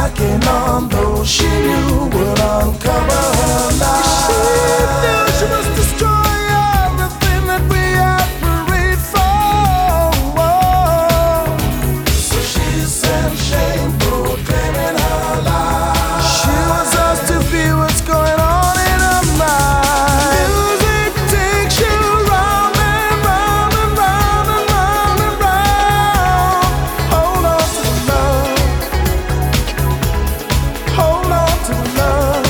knocking on, though she knew would uncover her lies. She knew she must destroy everything that we had prayed for. So she sent shame proclaiming her lies. She wants us to feel what's going on in her mind. Music takes you round and round and round and round and round. Hold on to the love. Hold on to the love.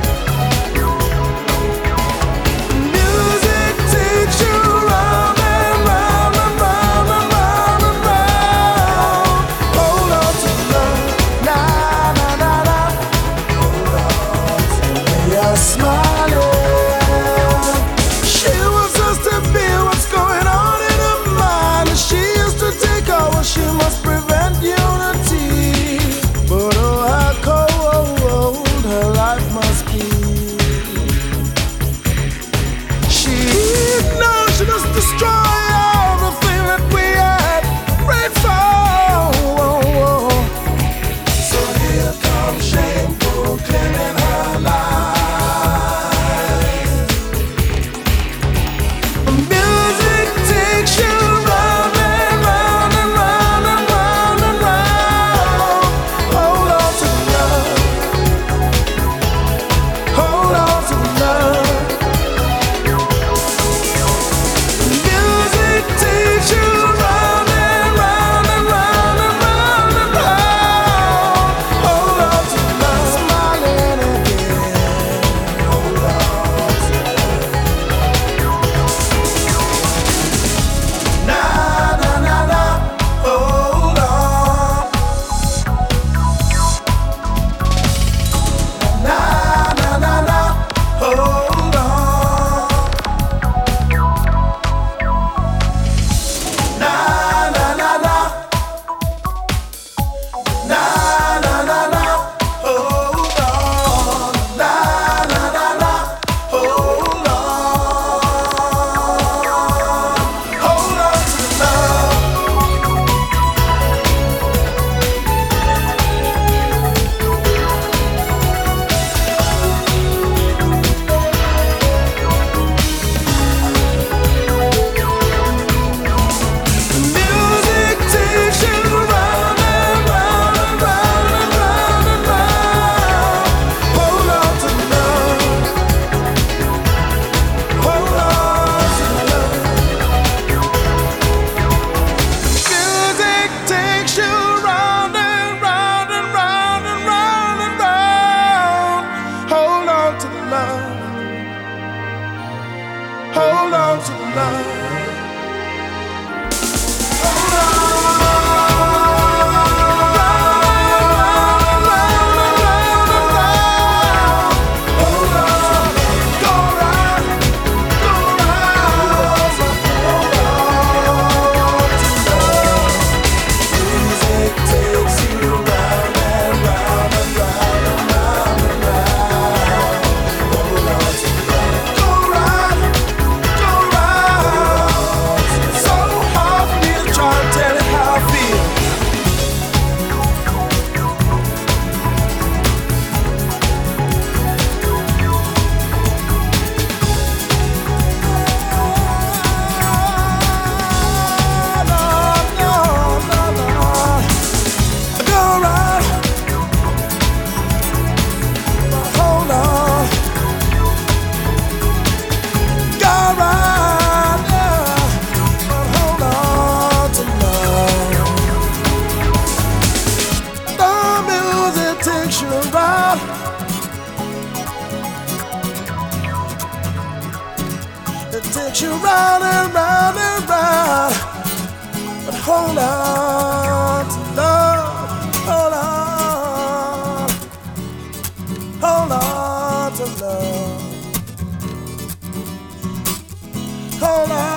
Music takes you round and round and round and round and round. Hold on to the love. Na na na na. Hold on to the way you're smiling. She wants us to feel what's going on in her mind. And she used to take over. She must prevent unity. But oh, how cold her life must be. She knows she must destroy everything that we had prayed for. So here comes shame proclaiming her lies. Music takes you round and round and round and round and round. Hold on to the love. Hold on to the love. Music takes you round and round and round and round and round. Hold on to the love. Smiling again. Hold on to the love. Na na na na. Hold on. Na na na na. Hold on. Na na na na. Na na na na. Hold on. Na na na na. Hold on. Hold on to the love. Music takes you round and round and round and round and round. Hold on to the love. Hold on to the love. Music takes you round and round and round and round and round. Hold on to the love. Hold on to the love. Hold on. Round and round and round and round. Hold on. Go round. Go round. Hold on to love. Music takes you round and round and round and round and round. Hold on to love. Go round. Go round. So hard for me to try and tell it how I feel. No, no, no, no. Go round. Hold on. Go round, yeah. But hold on to love. The music takes you around. It takes you round and round and round. But hold on to love. Hold on. Hold on to love. Hold on.